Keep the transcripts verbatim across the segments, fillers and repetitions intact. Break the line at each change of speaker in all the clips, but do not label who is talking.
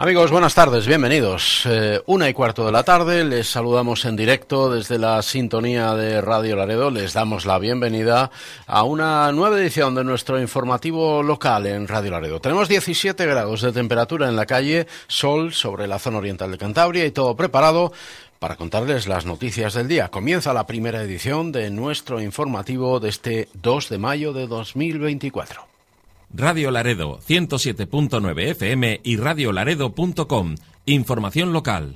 Amigos, buenas tardes, bienvenidos. Eh, una y cuarto de la tarde, les saludamos en directo desde la sintonía de Radio Laredo. Les damos la bienvenida a una nueva edición de nuestro informativo local en Radio Laredo. Tenemos diecisiete grados de temperatura en la calle, sol sobre la zona oriental de Cantabria y todo preparado para contarles las noticias del día. Comienza la primera edición de nuestro informativo de este dos de mayo de dos mil veinticuatro.
Radio Laredo, ciento siete punto nueve F M y radio laredo punto com. Información local.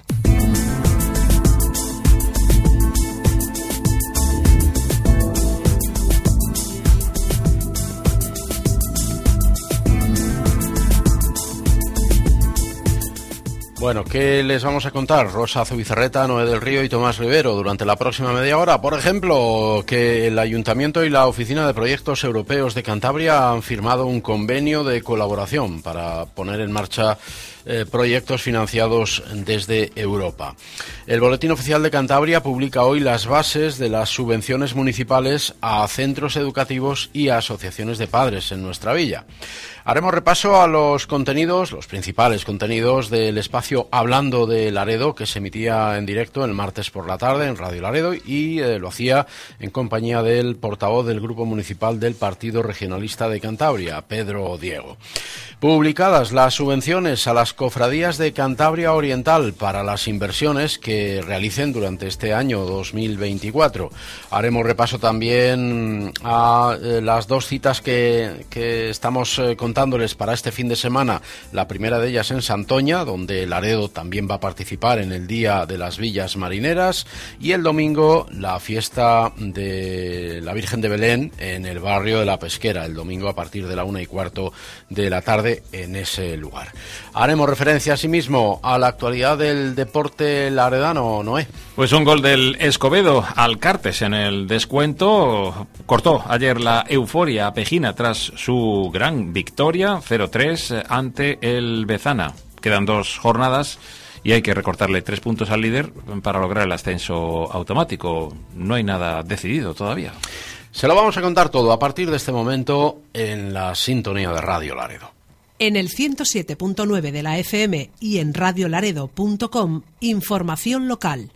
Bueno, ¿qué les vamos a contar? Rosa Zubizarreta, Noé del Río y Tomás Rivero durante la próxima media hora. Por ejemplo, que el Ayuntamiento y la Oficina de Proyectos Europeos de Cantabria han firmado un convenio de colaboración para poner en marcha eh, proyectos financiados desde Europa. El Boletín Oficial de Cantabria publica hoy las bases de las subvenciones municipales a centros educativos y a asociaciones de padres en nuestra villa. Haremos repaso a los contenidos, los principales contenidos del espacio Hablando de Laredo, que se emitía en directo el martes por la tarde en Radio Laredo y eh, lo hacía en compañía del portavoz del Grupo Municipal del Partido Regionalista de Cantabria, Pedro Diego. Publicadas las subvenciones a las cofradías de Cantabria Oriental para las inversiones que realicen durante este año dos mil veinticuatro. Haremos repaso también a eh, las dos citas que, que estamos eh, contándoles para este fin de semana. La primera de ellas en Santoña, donde Laredo también va a participar en el Día de las Villas Marineras, y el domingo la fiesta de la Virgen de Belén en el barrio de La Pesquera, el domingo a partir de la una y cuarto de la tarde en ese lugar. Haremos referencia asimismo a la actualidad del deporte laredano, Noé.
Pues un gol del Escobedo al Cartes en el descuento cortó ayer la euforia pejina tras su gran victoria cero tres ante el Bezana. Quedan dos jornadas y hay que recortarle tres puntos al líder para lograr el ascenso automático. No hay nada decidido todavía.
Se lo vamos a contar todo a partir de este momento en la sintonía de Radio Laredo.
En el ciento siete punto nueve de la F M y en radio laredo punto com, información local.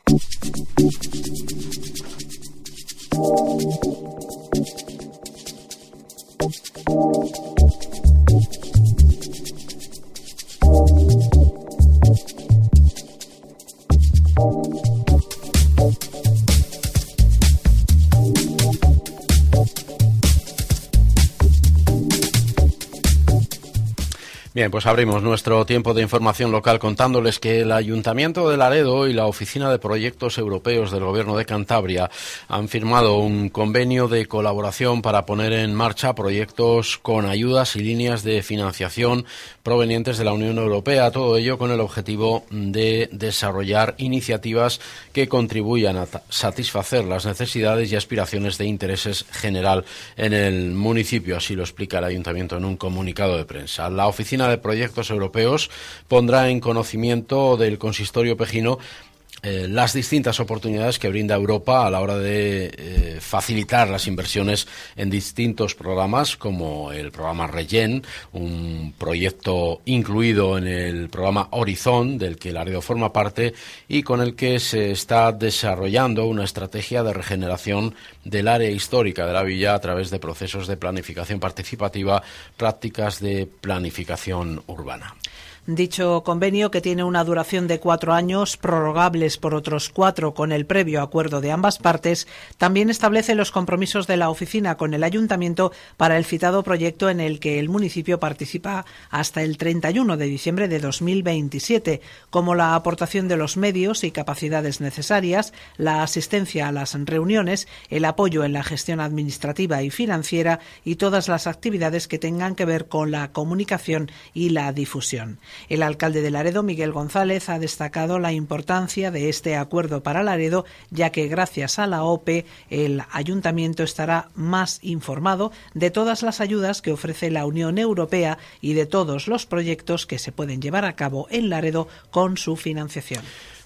Bien, pues abrimos nuestro tiempo de información local contándoles que el Ayuntamiento de Laredo y la Oficina de Proyectos Europeos del Gobierno de Cantabria han firmado un convenio de colaboración para poner en marcha proyectos con ayudas y líneas de financiación provenientes de la Unión Europea, todo ello con el objetivo de desarrollar iniciativas que contribuyan a satisfacer las necesidades y aspiraciones de interés general en el municipio, así lo explica el Ayuntamiento en un comunicado de prensa. La Oficina de Proyectos Europeos pondrá en conocimiento del consistorio pejino Eh, las distintas oportunidades que brinda Europa a la hora de eh, facilitar las inversiones en distintos programas, como el programa Regen, un proyecto incluido en el programa Horizon, del que Laredo forma parte, y con el que se está desarrollando una estrategia de regeneración del área histórica de la villa a través de procesos de planificación participativa, prácticas de planificación urbana.
Dicho convenio, que tiene una duración de cuatro años, prorrogables por otros cuatro con el previo acuerdo de ambas partes, también establece los compromisos de la oficina con el ayuntamiento para el citado proyecto, en el que el municipio participa hasta el treinta y uno de diciembre de dos mil veintisiete, como la aportación de los medios y capacidades necesarias, la asistencia a las reuniones, el apoyo en la gestión administrativa y financiera y todas las actividades que tengan que ver con la comunicación y la difusión. El alcalde de Laredo, Miguel González, ha destacado la importancia de este acuerdo para Laredo, ya que gracias a la O P E el ayuntamiento estará más informado de todas las ayudas que ofrece la Unión Europea y de todos los proyectos que se pueden llevar a cabo en Laredo con su financiación.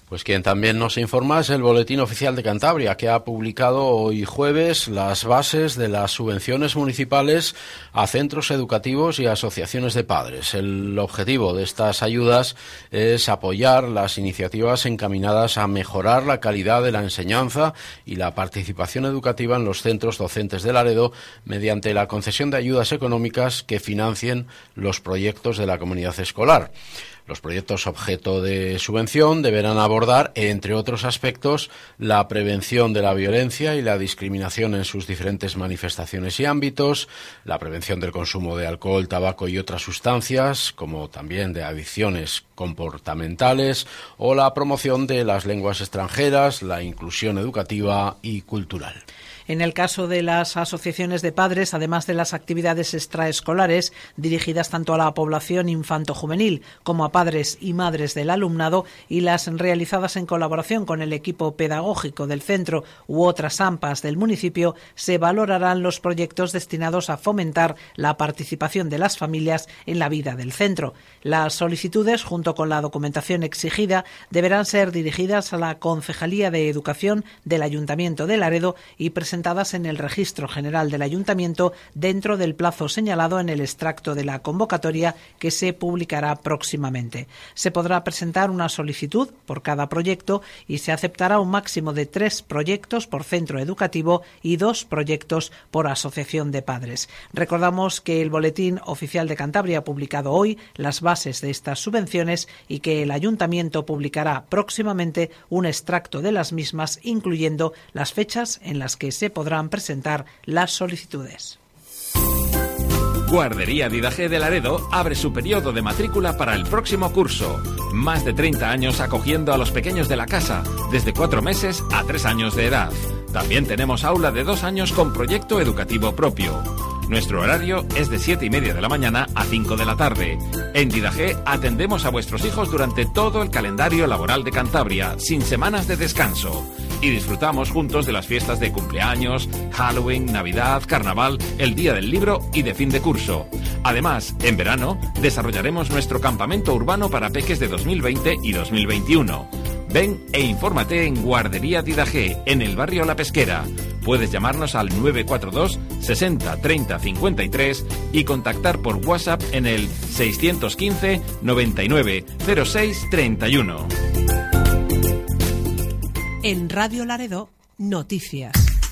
Pues quien también nos informa es el Boletín Oficial de Cantabria, que ha publicado hoy jueves las bases de las subvenciones municipales a centros educativos y asociaciones de padres. El objetivo de estas ayudas es apoyar las iniciativas encaminadas a mejorar la calidad de la enseñanza y la participación educativa en los centros docentes de Laredo mediante la concesión de ayudas económicas que financien los proyectos de la comunidad escolar. Los proyectos objeto de subvención deberán abordar, entre otros aspectos, la prevención de la violencia y la discriminación en sus diferentes manifestaciones y ámbitos, la prevención del consumo de alcohol, tabaco y otras sustancias, como también de adicciones comportamentales, o la promoción de las lenguas extranjeras, la inclusión educativa y cultural.
En el caso de las asociaciones de padres, además de las actividades extraescolares dirigidas tanto a la población infanto-juvenil como a padres y madres del alumnado y las realizadas en colaboración con el equipo pedagógico del centro u otras A M P As del municipio, se valorarán los proyectos destinados a fomentar la participación de las familias en la vida del centro. Las solicitudes, junto con la documentación exigida, deberán ser dirigidas a la Concejalía de Educación del Ayuntamiento de Laredo y presentadas presentadas en el Registro General del Ayuntamiento dentro del plazo señalado en el extracto de la convocatoria que se publicará próximamente. Se podrá presentar una solicitud por cada proyecto y se aceptará un máximo de tres proyectos por centro educativo y dos proyectos por asociación de padres. Recordamos que el Boletín Oficial de Cantabria ha publicado hoy las bases de estas subvenciones y que el Ayuntamiento publicará próximamente un extracto de las mismas, incluyendo las fechas en las que se se podrán presentar las solicitudes.
Guardería Didaje de Laredo abre su periodo de matrícula para el próximo curso. Más de treinta años acogiendo a los pequeños de la casa, desde cuatro meses a tres años de edad. También tenemos aula de dos años con proyecto educativo propio. Nuestro horario es de siete y media de la mañana a cinco de la tarde. En Didaje atendemos a vuestros hijos durante todo el calendario laboral de Cantabria, sin semanas de descanso. Y disfrutamos juntos de las fiestas de cumpleaños, Halloween, Navidad, Carnaval, el Día del Libro y de fin de curso. Además, en verano, desarrollaremos nuestro campamento urbano para peques de dos mil veinte y dos mil veintiuno. Ven e infórmate en Guardería Didaje, en el barrio La Pesquera. Puedes llamarnos al nueve cuatro dos sesenta treinta cincuenta y tres y contactar por WhatsApp en el seiscientos quince noventa y nueve cero seis treinta y uno.
En Radio Laredo, noticias.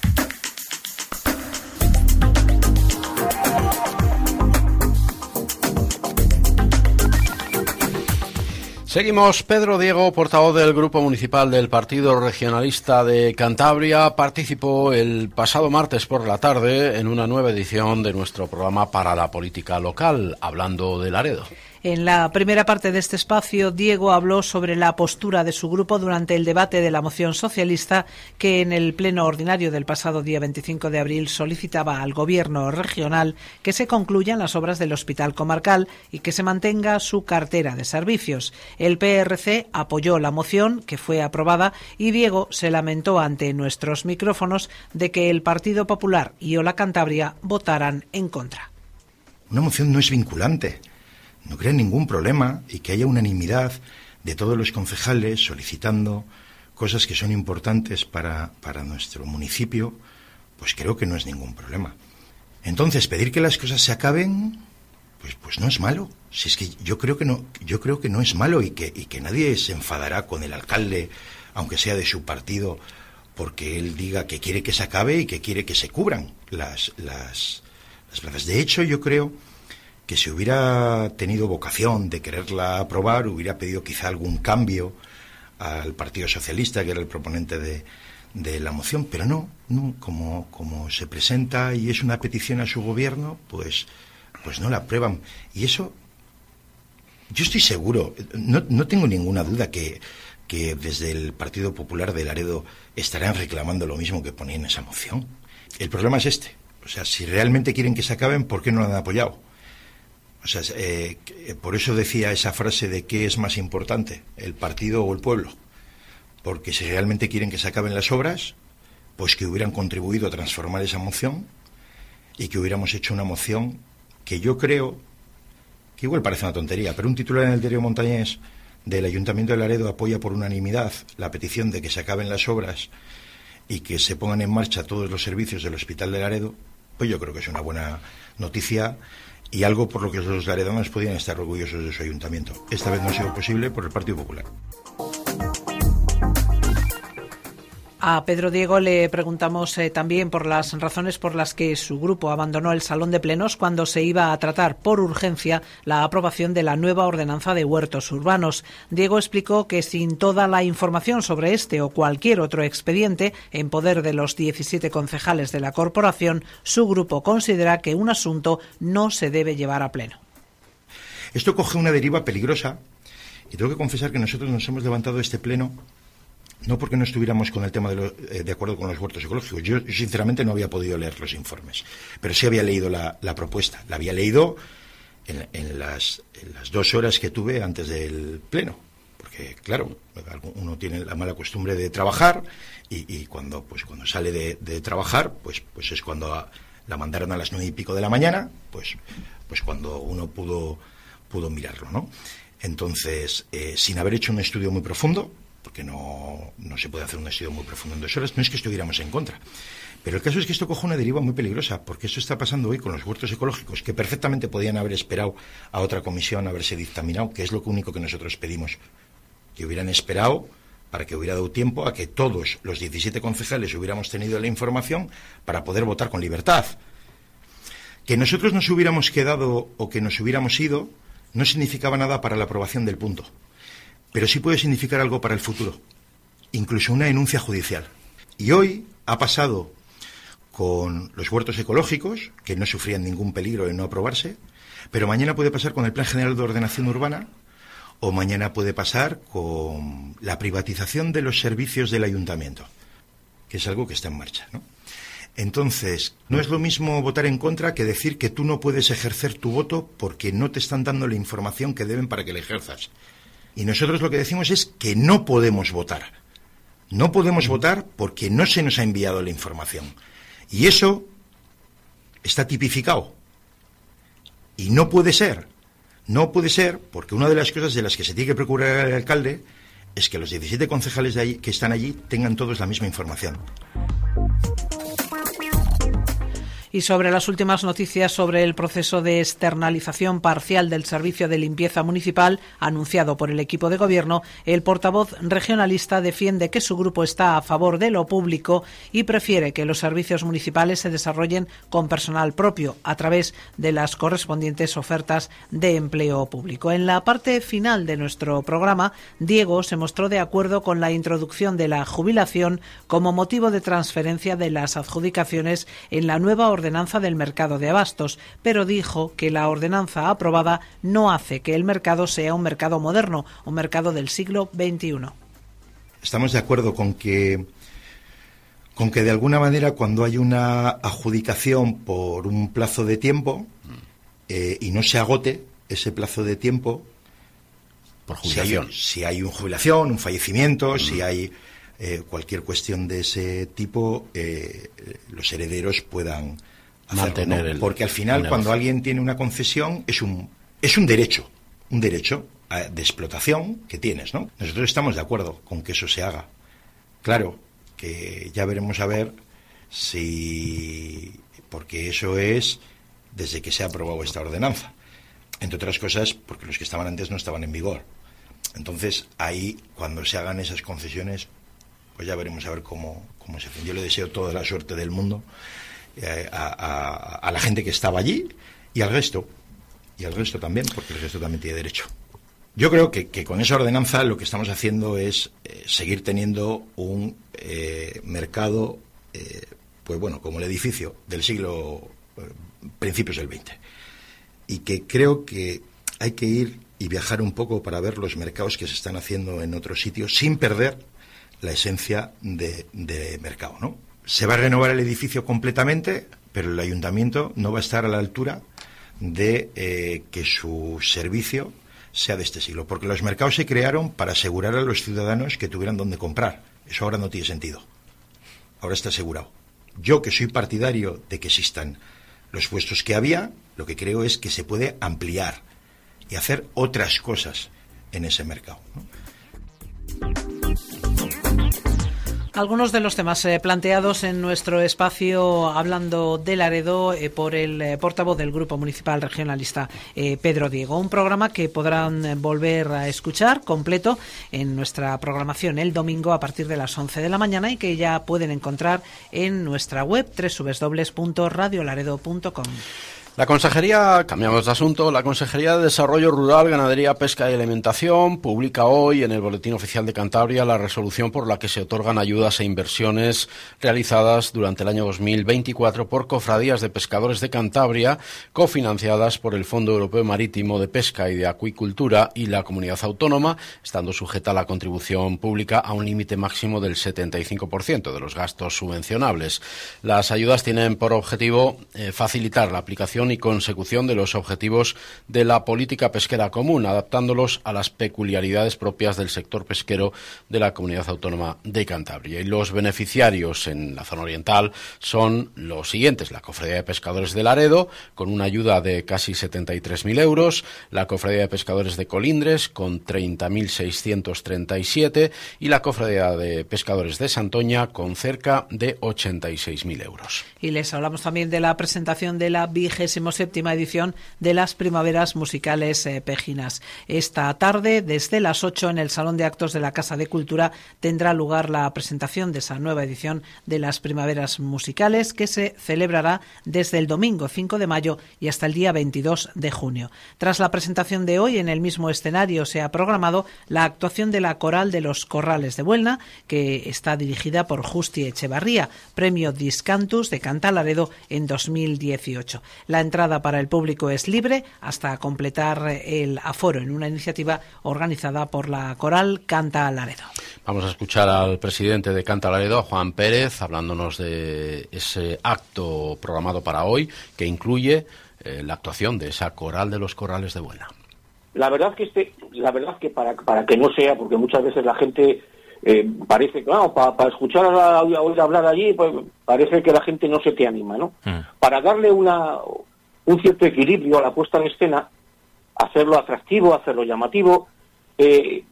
Seguimos. Pedro Diego, portavoz del Grupo Municipal del Partido Regionalista de Cantabria, participó el pasado martes por la tarde en una nueva edición de nuestro programa para la política local, hablando de Laredo.
En la primera parte de este espacio, Diego habló sobre la postura de su grupo durante el debate de la moción socialista que en el pleno ordinario del pasado día veinticinco de abril solicitaba al Gobierno regional que se concluyan las obras del Hospital Comarcal y que se mantenga su cartera de servicios. El P R C apoyó la moción, que fue aprobada, y Diego se lamentó ante nuestros micrófonos de que el Partido Popular y Hola Cantabria votaran en contra.
Una moción no es vinculante. No crea ningún problema y que haya unanimidad de todos los concejales solicitando cosas que son importantes para, para nuestro municipio, pues creo que no es ningún problema. Entonces, pedir que las cosas se acaben, pues, pues no es malo. Si es que yo creo que no, yo creo que no es malo y que, y que nadie se enfadará con el alcalde, aunque sea de su partido, porque él diga que quiere que se acabe y que quiere que se cubran las, las, las plazas. De hecho, yo creo que si hubiera tenido vocación de quererla aprobar, hubiera pedido quizá algún cambio al Partido Socialista, que era el proponente de, de la moción, pero no, no como, como se presenta y es una petición a su gobierno, pues, pues no la aprueban. Y eso, yo estoy seguro, no, no tengo ninguna duda que, que desde el Partido Popular de Laredo estarán reclamando lo mismo que ponía en esa moción. El problema es este, o sea, si realmente quieren que se acaben, ¿por qué no lo han apoyado? O sea, eh, por eso decía esa frase de qué es más importante, el partido o el pueblo. Porque si realmente quieren que se acaben las obras, pues que hubieran contribuido a transformar esa moción y que hubiéramos hecho una moción que yo creo, que igual parece una tontería, pero un titular en el diario Montañés del Ayuntamiento de Laredo apoya por unanimidad la petición de que se acaben las obras y que se pongan en marcha todos los servicios del Hospital de Laredo, pues yo creo que es una buena noticia y algo por lo que los laredanos podían estar orgullosos de su ayuntamiento. Esta vez no ha sido posible por el Partido Popular.
A Pedro Diego le preguntamos eh, también por las razones por las que su grupo abandonó el salón de plenos cuando se iba a tratar por urgencia la aprobación de la nueva ordenanza de huertos urbanos. Diego explicó que sin toda la información sobre este o cualquier otro expediente en poder de los diecisiete concejales de la corporación, su grupo considera que un asunto no se debe llevar a pleno.
Esto coge una deriva peligrosa y tengo que confesar que nosotros nos hemos levantado este pleno no porque no estuviéramos con el tema de, lo, eh, de acuerdo con los huertos ecológicos. Yo, yo, sinceramente, no había podido leer los informes, pero sí había leído la, la propuesta. La había leído en, en, las, en las dos horas que tuve antes del pleno, porque, claro, uno tiene la mala costumbre de trabajar y, y cuando, pues, cuando sale de, de trabajar, pues, pues es cuando a, la mandaron a las nueve y pico de la mañana, pues, pues cuando uno pudo, pudo mirarlo, ¿no? Entonces, eh, sin haber hecho un estudio muy profundo, porque no, no se puede hacer un estudio muy profundo en dos horas, no es que estuviéramos en contra. Pero el caso es que esto coge una deriva muy peligrosa, porque esto está pasando hoy con los huertos ecológicos, que perfectamente podían haber esperado a otra comisión, haberse dictaminado, que es lo único que nosotros pedimos, que hubieran esperado para que hubiera dado tiempo a que todos los diecisiete concejales hubiéramos tenido la información para poder votar con libertad. Que nosotros nos hubiéramos quedado o que nos hubiéramos ido no significaba nada para la aprobación del punto. Pero sí puede significar algo para el futuro, incluso una denuncia judicial. Y hoy ha pasado con los huertos ecológicos, que no sufrían ningún peligro en no aprobarse, pero mañana puede pasar con el Plan General de Ordenación Urbana, o mañana puede pasar con la privatización de los servicios del ayuntamiento, que es algo que está en marcha, ¿no? Entonces, no es lo mismo votar en contra que decir que tú no puedes ejercer tu voto porque no te están dando la información que deben para que la ejerzas. Y nosotros lo que decimos es que no podemos votar. No podemos votar porque no se nos ha enviado la información. Y eso está tipificado. Y no puede ser. No puede ser porque una de las cosas de las que se tiene que procurar el alcalde es que los diecisiete concejales de allí, que están allí tengan todos la misma información.
Y sobre las últimas noticias sobre el proceso de externalización parcial del servicio de limpieza municipal anunciado por el equipo de gobierno, el portavoz regionalista defiende que su grupo está a favor de lo público y prefiere que los servicios municipales se desarrollen con personal propio a través de las correspondientes ofertas de empleo público. En la parte final de nuestro programa, Diego se mostró de acuerdo con la introducción de la jubilación como motivo de transferencia de las adjudicaciones en la nueva ordenación ordenanza del mercado de abastos, pero dijo que la ordenanza aprobada no hace que el mercado sea un mercado moderno, un mercado del siglo veintiuno.
Estamos de acuerdo con que, con que de alguna manera cuando hay una adjudicación por un plazo de tiempo eh, y no se agote ese plazo de tiempo,
por jubilación.
Si hay, si hay una jubilación, un fallecimiento, mm. si hay eh, cualquier cuestión de ese tipo, eh, los herederos puedan
mantener
hacerlo, ¿no?
el,
porque al final cuando alguien tiene una concesión es un es un derecho, un derecho a, de explotación que tienes, ¿no? Nosotros estamos de acuerdo con que eso se haga. Claro, que ya veremos a ver si, porque eso es desde que se ha aprobado esta ordenanza, entre otras cosas porque los que estaban antes no estaban en vigor. Entonces ahí cuando se hagan esas concesiones, pues ya veremos a ver cómo, cómo se hace. Yo le deseo toda la suerte del mundo eh, a, a, a la gente que estaba allí y al resto, y al resto también, porque el resto también tiene derecho. Yo creo que, que con esa ordenanza lo que estamos haciendo es eh, seguir teniendo un eh, mercado, eh, pues bueno, como el edificio del siglo, eh, principios del veinte. Y que creo que hay que ir y viajar un poco para ver los mercados que se están haciendo en otros sitios sin perder la esencia de, de mercado, ¿no? Se va a renovar el edificio completamente, pero el ayuntamiento no va a estar a la altura de eh, que su servicio sea de este siglo, porque los mercados se crearon para asegurar a los ciudadanos que tuvieran donde comprar. Eso ahora no tiene sentido. Ahora está asegurado. Yo, que soy partidario de que existan los puestos que había, lo que creo es que se puede ampliar y hacer otras cosas. en ese mercado, ¿no?
Algunos de los temas eh, planteados en nuestro espacio Hablando de Laredo eh, por el eh, portavoz del Grupo Municipal Regionalista, eh, Pedro Diego. Un programa que podrán eh, volver a escuchar completo en nuestra programación el domingo a partir de las once de la mañana y que ya pueden encontrar en nuestra web doble u doble u doble u punto radio laredo punto com.
La Consejería, cambiamos de asunto, la Consejería de Desarrollo Rural, Ganadería, Pesca y Alimentación publica hoy en el Boletín Oficial de Cantabria la resolución por la que se otorgan ayudas e inversiones realizadas durante el año dos mil veinticuatro por cofradías de pescadores de Cantabria, cofinanciadas por el Fondo Europeo Marítimo de Pesca y de Acuicultura y la Comunidad Autónoma, estando sujeta a la contribución pública a un límite máximo del setenta y cinco por ciento de los gastos subvencionables. Las ayudas tienen por objetivo eh, facilitar la aplicación y consecución de los objetivos de la política pesquera común, adaptándolos a las peculiaridades propias del sector pesquero de la Comunidad Autónoma de Cantabria. Y los beneficiarios en la zona oriental son los siguientes: la Cofradía de Pescadores de Laredo, con una ayuda de casi setenta y tres mil euros, la Cofradía de Pescadores de Colindres, con treinta mil seiscientos treinta y siete, y la Cofradía de Pescadores de Santoña, con cerca de ochenta y seis mil euros.
Y les hablamos también de la presentación de la vigésima séptima edición de las Primaveras Musicales eh, Pejinas. Esta tarde, desde las ocho, en el Salón de Actos de la Casa de Cultura, tendrá lugar la presentación de esa nueva edición de las Primaveras Musicales, que se celebrará desde el domingo cinco de mayo y hasta el día veintidós de junio. Tras la presentación de hoy, en el mismo escenario se ha programado la actuación de la Coral de los Corrales de Buelna, que está dirigida por Justi Echevarría, Premio Discantus de Canta Laredo en dos mil dieciocho. La entrada para el público es libre hasta completar el aforo, en una iniciativa organizada por la Coral Canta Laredo.
Vamos a escuchar al presidente de Canta Laredo, Juan Pérez, hablándonos de ese acto programado para hoy, que incluye eh, la actuación de esa Coral de los Corrales de Buelna.
La verdad que este, la verdad que para para que no sea, porque muchas veces la gente eh, parece que no, para, para escuchar a, a oír hablar allí, pues parece que la gente no se te anima, ¿no? Mm. Para darle una un cierto equilibrio a la puesta en escena, hacerlo atractivo, hacerlo llamativo, eh,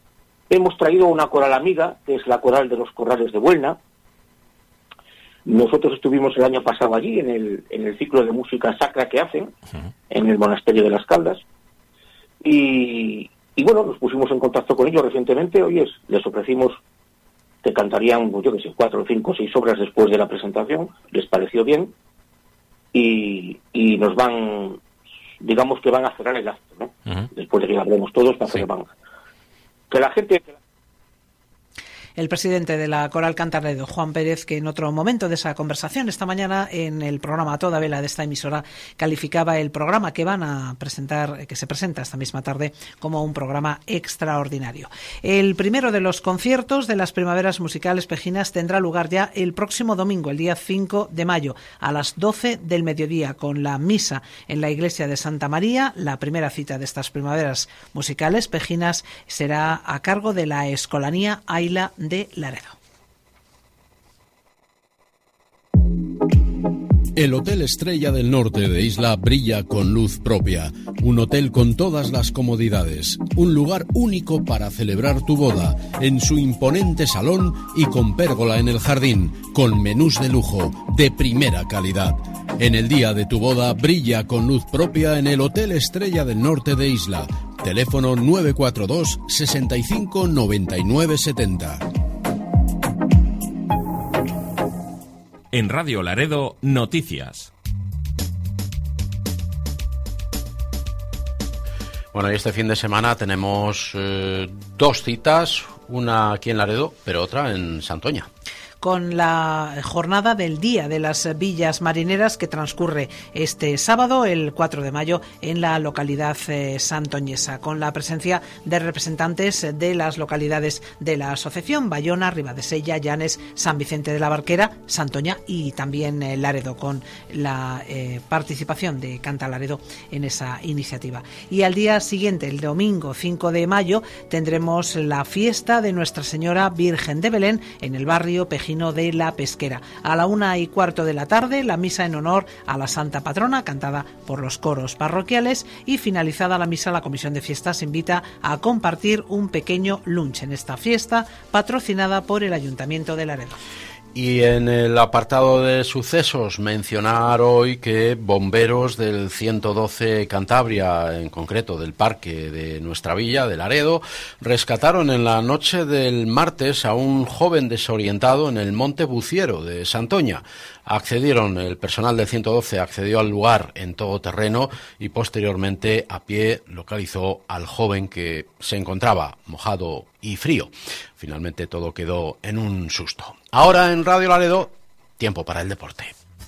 hemos traído una coral amiga, que es la Coral de los Corrales de Buelna. Nosotros estuvimos el año pasado allí, en el, en el ciclo de música sacra que hacen, uh-huh. en el Monasterio de las Caldas, y, y bueno, nos pusimos en contacto con ellos recientemente. Oye, les ofrecimos que cantarían, pues yo que sé, cuatro, cinco, seis obras después de la presentación, les pareció bien, y, y nos van, digamos que van a cerrar el acto, ¿no? Uh-huh. Después de que hablemos todos, para sí. que van. Que la gente...
El presidente de la Coral Canta Laredo, Juan Pérez, que en otro momento de esa conversación esta mañana en el programa Toda Vela de esta emisora, calificaba el programa que van a presentar, que se presenta esta misma tarde, como un programa extraordinario. El primero de los conciertos de las Primaveras Musicales Pejinas tendrá lugar ya el próximo domingo, el día cinco de mayo, a las doce del mediodía, con la misa en la iglesia de Santa María. La primera cita de estas Primaveras Musicales Pejinas será a cargo de la Escolanía Aila de Laredo.
El Hotel Estrella del Norte de Isla brilla con luz propia. Un hotel con todas las comodidades. Un lugar único para celebrar tu boda. En su imponente salón y con pérgola en el jardín. Con menús de lujo, de primera calidad. En el día de tu boda brilla con luz propia en el Hotel Estrella del Norte de Isla. Teléfono nueve cuatro dos, sesenta y cinco, noventa y nueve setenta.
En Radio Laredo, noticias.
Bueno, y este fin de semana tenemos eh, dos citas, una aquí en Laredo, pero otra en Santoña.
Con la jornada del Día de las Villas Marineras, que transcurre este sábado, el cuatro de mayo, en la localidad eh, santoñesa, con la presencia de representantes de las localidades de la asociación: Bayona, Ribadesella, Llanes, San Vicente de la Barquera, Santoña y también eh, Laredo, con la eh, participación de Canta Laredo en esa iniciativa. Y al día siguiente, el domingo cinco de mayo, tendremos la fiesta de Nuestra Señora Virgen de Belén en el barrio Pejín Pejino de la Pesquera. A la una y cuarto de la tarde, la misa en honor a la Santa Patrona, cantada por los coros parroquiales, y finalizada la misa, la Comisión de Fiestas invita a compartir un pequeño lunch en esta fiesta patrocinada por el Ayuntamiento de Laredo.
Y en el apartado de sucesos, mencionar hoy que bomberos del ciento doce Cantabria, en concreto del parque de nuestra villa, de Laredo, rescataron en la noche del martes a un joven desorientado en el Monte Buciero de Santoña. Accedieron, el personal del ciento doce accedió al lugar en todoterreno y posteriormente a pie localizó al joven que se encontraba mojado y frío. Finalmente todo quedó en un susto. Ahora en Radio Laredo, tiempo para el deporte.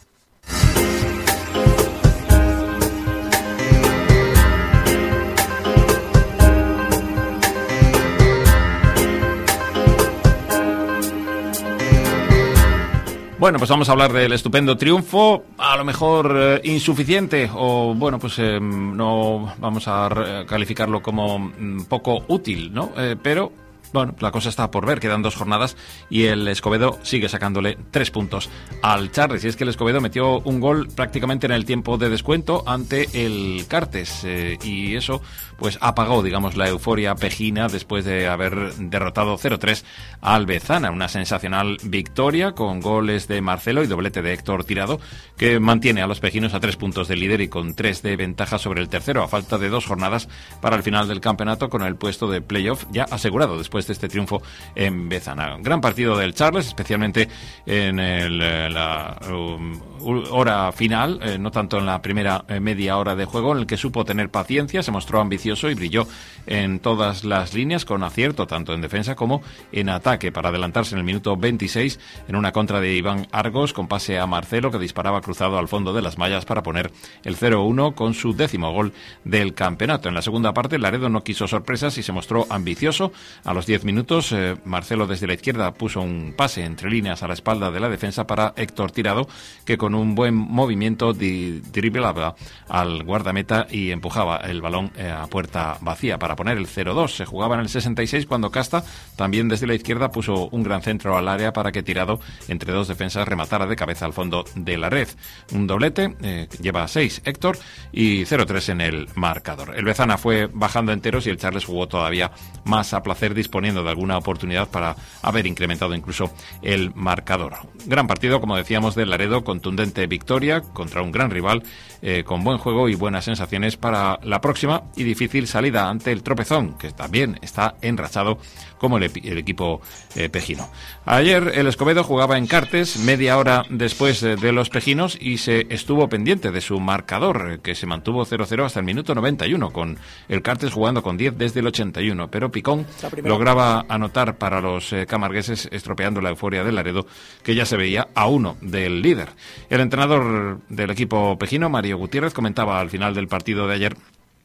Bueno, pues vamos a hablar del estupendo triunfo, a lo mejor eh, insuficiente o, bueno, pues eh, no vamos a calificarlo como mm, poco útil, ¿no? Eh, pero... Bueno, la cosa está por ver, quedan dos jornadas y el Escobedo sigue sacándole tres puntos al Charles. Y es que el Escobedo metió un gol prácticamente en el tiempo de descuento ante el Cartes eh, y eso pues apagó, digamos, la euforia pejina después de haber derrotado cero tres al Bezana. Una sensacional victoria con goles de Marcelo y doblete de Héctor Tirado, que mantiene a los pejinos a tres puntos del líder y con tres de ventaja sobre el tercero, a falta de dos jornadas para el final del campeonato, con el puesto de playoff ya asegurado después de este triunfo en Bezana. Gran partido del Charles, especialmente en el, la um, hora final, eh, no tanto en la primera eh, media hora de juego, en el que supo tener paciencia, se mostró ambicioso y brilló en todas las líneas con acierto, tanto en defensa como en ataque, para adelantarse en el minuto veintiséis en una contra de Iván Argos con pase a Marcelo, que disparaba cruzado al fondo de las mallas para poner el cero uno con su décimo gol del campeonato. En la segunda parte, Laredo no quiso sorpresas y se mostró ambicioso. A los diez minutos, eh, Marcelo desde la izquierda puso un pase entre líneas a la espalda de la defensa para Héctor Tirado, que con un buen movimiento di- driblaba al guardameta y empujaba el balón eh, a puerta vacía para poner el cero dos. Se jugaba en el sesenta y seis cuando Casta, también desde la izquierda, puso un gran centro al área para que Tirado, entre dos defensas, rematara de cabeza al fondo de la red. Un doblete, eh, lleva seis Héctor y cero tres en el marcador. El Bezana fue bajando enteros y el Charles jugó todavía más a placer, disponiendo de alguna oportunidad para haber incrementado incluso el marcador. Gran partido, como decíamos, del Laredo, contundente victoria contra un gran rival, eh, con buen juego y buenas sensaciones para la próxima y difícil salida ante el Tropezón, que también está enrachado como el, el equipo eh, pejino. Ayer el Escobedo jugaba en Cartes media hora después eh, de los pejinos y se estuvo pendiente de su marcador, eh, que se mantuvo cero cero hasta el minuto noventa y uno, con el Cartes jugando con diez desde el ochenta y uno, pero Picón lograba anotar para los eh, camargueses, estropeando la euforia del Laredo, que ya se veía a uno del líder. El entrenador del equipo pejino, Mario Gutiérrez, comentaba al final del partido de ayer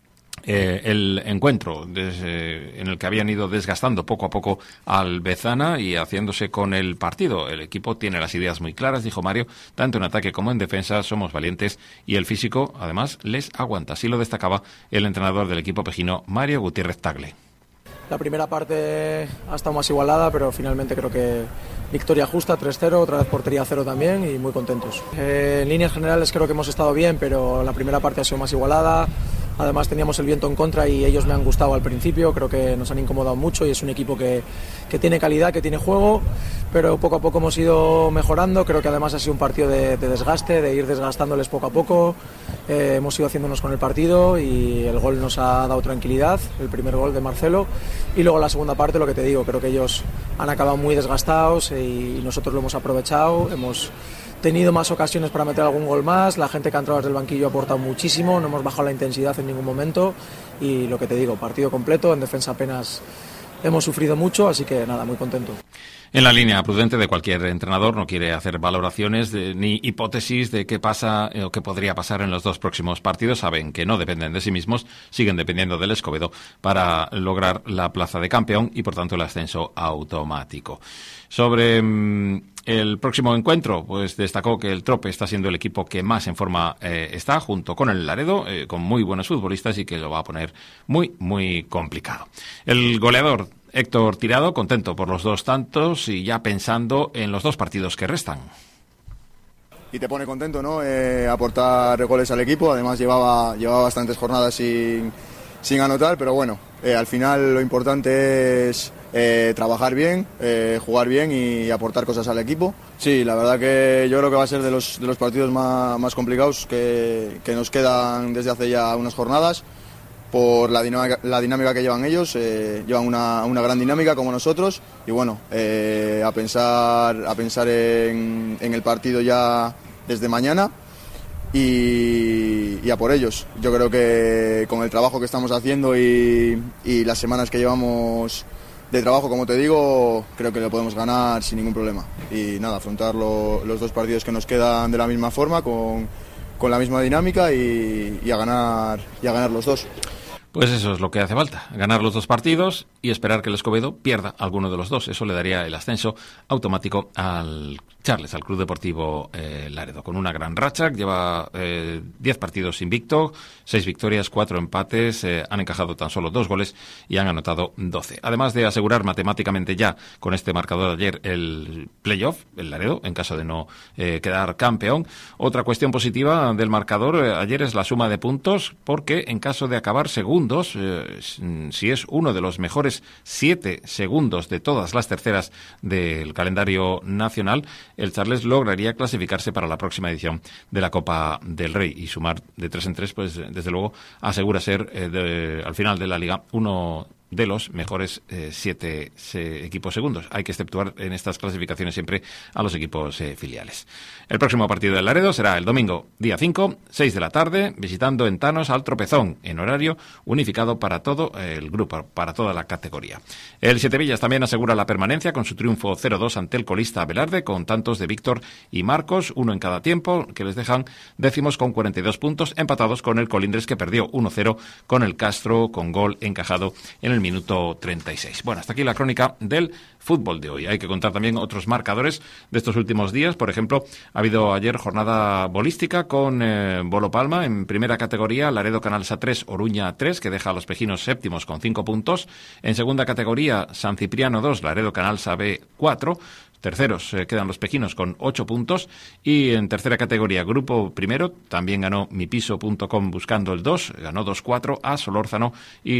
Eh, el encuentro desde, en el que habían ido desgastando poco a poco al Bezana y haciéndose con el partido. El equipo tiene las ideas muy claras, dijo Mario, tanto en ataque como en defensa somos valientes y el físico además les aguanta. Así lo destacaba el entrenador del equipo pejino, Mario Gutiérrez Tagle.
La primera parte ha estado más igualada, pero finalmente creo que victoria justa, tres cero, otra vez portería cero también y muy contentos. Eh, en líneas generales creo que hemos estado bien, pero la primera parte ha sido más igualada. Además teníamos el viento en contra y ellos me han gustado al principio, creo que nos han incomodado mucho y es un equipo que, que tiene calidad, que tiene juego, pero poco a poco hemos ido mejorando. Creo que además ha sido un partido de, de desgaste, de ir desgastándoles poco a poco. Eh, hemos ido haciéndonos con el partido y el gol nos ha dado tranquilidad, el primer gol de Marcelo. Y luego la segunda parte, lo que te digo, creo que ellos han acabado muy desgastados y nosotros lo hemos aprovechado, hemos tenido más ocasiones para meter algún gol más, la gente que ha entrado desde el banquillo ha aportado muchísimo, no hemos bajado la intensidad en ningún momento y lo que te digo, partido completo, en defensa apenas hemos sufrido mucho, así que nada, muy contento.
En la línea prudente de cualquier entrenador, no quiere hacer valoraciones de, ni hipótesis de qué pasa eh, o qué podría pasar en los dos próximos partidos. Saben que no dependen de sí mismos, siguen dependiendo del Escobedo para lograr la plaza de campeón y, por tanto, el ascenso automático. Sobre mmm, el próximo encuentro, pues destacó que el Trope está siendo el equipo que más en forma eh, está, junto con el Laredo, eh, con muy buenos futbolistas y que lo va a poner muy, muy complicado. El goleador Héctor Tirado, contento por los dos tantos y ya pensando en los dos partidos que restan.
Y te pone contento, ¿no? Eh, aportar goles al equipo. Además llevaba, llevaba bastantes jornadas sin, sin anotar, pero bueno, eh, al final lo importante es eh, trabajar bien, eh, jugar bien y aportar cosas al equipo. Sí, la verdad que yo creo que va a ser de los, de los partidos más, más complicados que, que nos quedan desde hace ya unas jornadas, por la dinámica, la dinámica que llevan ellos. Eh, llevan una, una gran dinámica como nosotros y bueno, eh, a pensar, a pensar en, en el partido ya desde mañana y, y a por ellos. Yo creo que con el trabajo que estamos haciendo y, y las semanas que llevamos de trabajo, como te digo, creo que lo podemos ganar sin ningún problema. Y nada, afrontar lo, los dos partidos que nos quedan de la misma forma, con, con la misma dinámica y, y, a ganar, y a ganar los dos.
Pues eso es lo que hace falta, ganar los dos partidos y esperar que el Escobedo pierda alguno de los dos. Eso le daría el ascenso automático al Charles, al Club Deportivo eh, Laredo, con una gran racha. Lleva eh, diez partidos invicto, seis victorias, cuatro empates, eh, han encajado tan solo dos goles y han anotado doce. Además de asegurar matemáticamente ya con este marcador de ayer el playoff, el Laredo, en caso de no eh, quedar campeón. Otra cuestión positiva del marcador eh, ayer es la suma de puntos, porque en caso de acabar segundos, eh, si es uno de los mejores siete segundos de todas las terceras del calendario nacional, el Charles lograría clasificarse para la próxima edición de la Copa del Rey y sumar de tres en tres, pues desde luego asegura ser eh, de, al final de la liga uno de los mejores eh, siete se, equipos segundos. Hay que exceptuar en estas clasificaciones siempre a los equipos eh, filiales. El próximo partido del Laredo será el domingo, día cinco, seis de la tarde, visitando Entanos al Tropezón, en horario unificado para todo el grupo, para toda la categoría. El Siete Villas también asegura la permanencia con su triunfo cero dos ante el colista Abelarde, con tantos de Víctor y Marcos, uno en cada tiempo, que les dejan décimos con cuarenta y dos puntos, empatados con el Colindres, que perdió uno cero con el Castro, con gol encajado en el minuto treinta y seis. Bueno, hasta aquí la crónica del fútbol de hoy. Hay que contar también otros marcadores de estos últimos días. Por ejemplo, ha habido ayer jornada bolística con eh, Bolo Palma en primera categoría, Laredo Canalsa tres, Oruña tres, que deja a los pejinos séptimos con cinco puntos. En segunda categoría, San Cipriano dos, Laredo Canalsa B cuatro. Terceros eh, quedan los pequinos con ocho puntos. Y en tercera categoría, grupo primero, también ganó mipiso punto com buscando el dos, ganó dos cuatro a Solórzano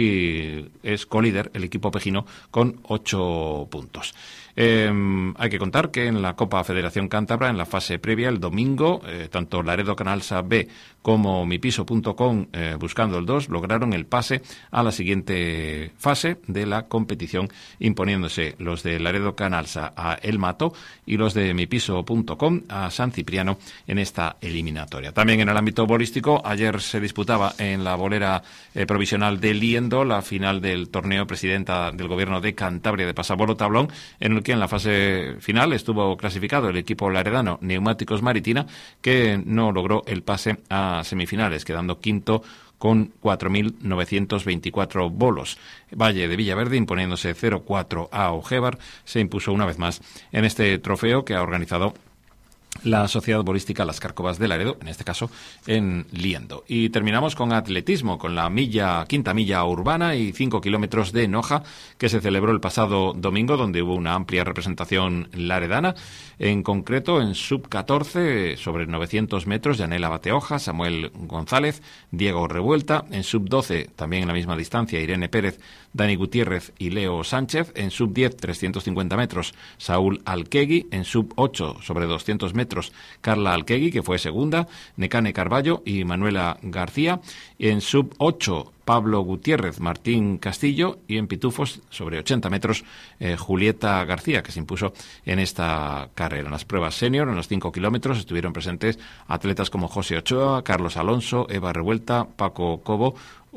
y es colíder el equipo pejino con ocho puntos. Eh, hay que contar que en la Copa Federación Cántabra, en la fase previa, el domingo, eh, tanto Laredo Canalsa B como mipiso punto com, eh, buscando el dos, lograron el pase a la siguiente fase de la competición, imponiéndose los de Laredo Canalsa a El Mato y los de mipiso punto com a San Cipriano en esta eliminatoria. También en el ámbito bolístico, ayer se disputaba en la bolera eh, provisional de Liendo la final del torneo Presidenta del Gobierno de Cantabria de Pasabolo Tablón, en el que en la fase final estuvo clasificado el equipo laredano Neumáticos Maritina, que no logró el pase a semifinales, quedando quinto con cuatro mil novecientos veinticuatro bolos. Valle de Villaverde, imponiéndose cero cuatro a Ojévar, se impuso una vez más en este trofeo que ha organizado la Sociedad Bolística Las Cárcovas de Laredo, en este caso en Liendo. Y terminamos con atletismo, con la milla, quinta milla urbana y cinco kilómetros de Noja, que se celebró el pasado domingo, donde hubo una amplia representación laredana. En concreto, en sub catorce, sobre novecientos metros, Yanela Bateoja, Samuel González, Diego Revuelta. En sub doce, también en la misma distancia, Irene Pérez, Dani Gutiérrez y Leo Sánchez. En sub diez, trescientos cincuenta metros, Saúl Alquegui. En sub ocho, sobre doscientos metros, Carla Alquegui, que fue segunda, Necane Carballo y Manuela García. En sub ocho, Pablo Gutiérrez, Martín Castillo, y en pitufos sobre ochenta metros eh, Julieta García, que se impuso en esta carrera. En las pruebas senior, en los cinco kilómetros, estuvieron presentes atletas como José Ochoa, Carlos Alonso, Eva Revuelta, Paco Cobo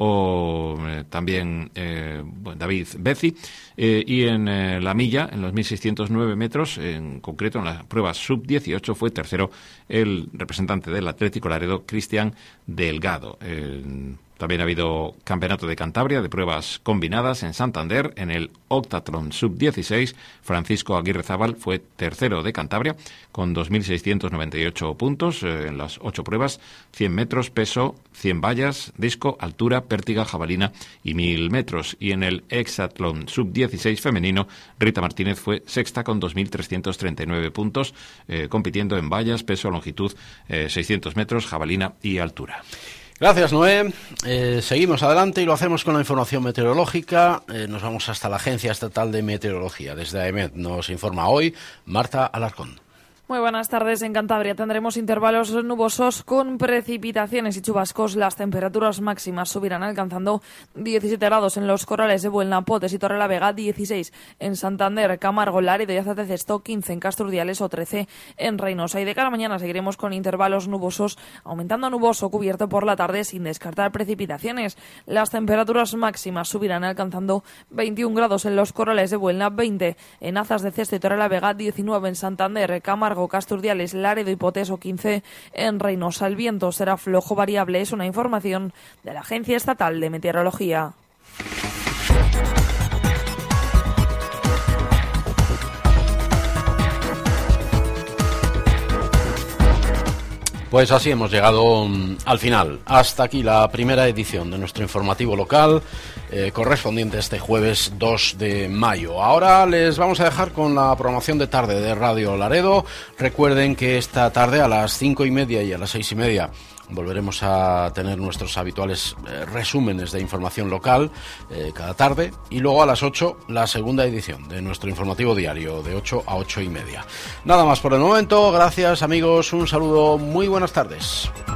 o eh, también eh, David Bezi, eh, y en eh, la milla, en los mil seiscientos nueve metros, en concreto en la prueba sub dieciocho, fue tercero el representante del Atlético Laredo, Cristian Delgado. Eh, También ha habido Campeonato de Cantabria de pruebas combinadas en Santander. En el Octathlon sub dieciséis, Francisco Aguirre Zabal fue tercero de Cantabria con dos mil seiscientos noventa y ocho puntos eh, en las ocho pruebas: cien metros, peso, cien vallas, disco, altura, pértiga, jabalina y mil metros. Y en el Hexatlón sub dieciséis femenino, Rita Martínez fue sexta con dos mil trescientos treinta y nueve puntos, eh, compitiendo en vallas, peso, longitud, eh, seiscientos metros, jabalina y altura.
Gracias, Noé. Eh, seguimos adelante y lo hacemos con la información meteorológica. Eh, nos vamos hasta la Agencia Estatal de Meteorología. Desde AEMET nos informa hoy Marta Alarcón.
Muy buenas tardes. En Cantabria tendremos intervalos nubosos con precipitaciones y chubascos. Las temperaturas máximas subirán alcanzando diecisiete grados en los Corrales de Buelna, Potes y Torrelavega, dieciséis en Santander, Camargo, Lárido y Azatecesto, quince en Casturdiales o trece en Reynosa. Y de cara a mañana seguiremos con intervalos nubosos, aumentando nuboso cubierto por la tarde sin descartar precipitaciones. Las temperaturas máximas subirán alcanzando veintiún grados en los Corrales de Buelna, veinte en Azas de Cesto y Torrelavega, diecinueve en Santander, Camargo, Casturdiales, Lárido y Potes, quince en Reynosa. El viento será flojo variable. Es una información de la Agencia Estatal de Meteorología.
Pues así hemos llegado um, al final. Hasta aquí la primera edición de nuestro informativo local, eh, correspondiente este jueves dos de mayo. Ahora les vamos a dejar con la programación de tarde de Radio Laredo. Recuerden que esta tarde a las cinco y media y a las seis y media volveremos a tener nuestros habituales eh, resúmenes de información local eh, cada tarde, y luego a las ocho la segunda edición de nuestro informativo diario de ocho a ocho y media. Nada más por el momento. Gracias, amigos, un saludo, muy buenas tardes.